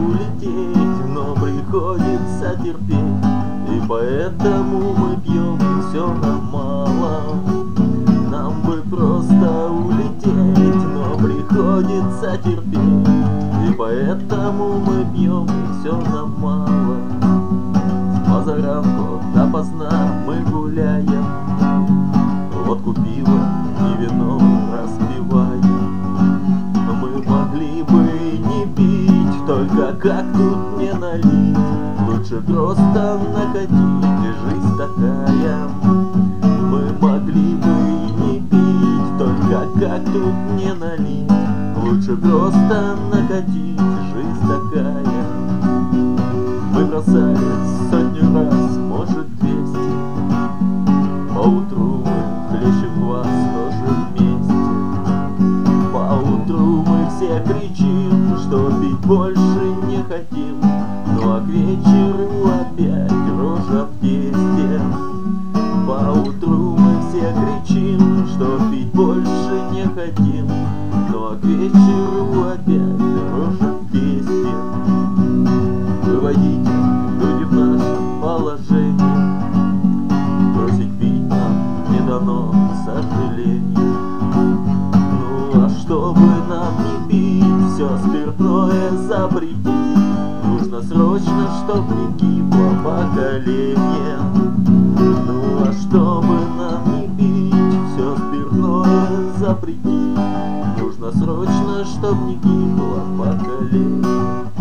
улететь, но приходится терпеть, и поэтому мы пьем все нам мало. Нам бы просто улететь, но приходится терпеть, и поэтому мы пьем все нам мало. С позаранку допоздна мы гуляем, водку, пиво и вино распиваем. Мы могли бы не пить, только как тут не налить? Лучше просто накатить, жизнь такая. Мы могли бы не пить, только как тут не налить? Лучше просто накатить, жизнь такая. Мы бросали сотню раз, может 200. Поутру мы хлещем вас тоже вместе. Поутру мы все кричим, что пить больше не хотим, ну а к вечеру опять рожа в тесте. Поутру мы все кричим, что пить больше не хотим, ну а к вечеру опять рожа в тесте. Выводите, люди, в наше положение, бросить пить нам не дано, к сожалению. Ну а чтобы нам не пить, все спиртное запретить, нужно срочно, чтоб не гибло поколение. Ну а чтобы нам не пить, все спиртное запретить, нужно срочно, чтоб не гибло поколение.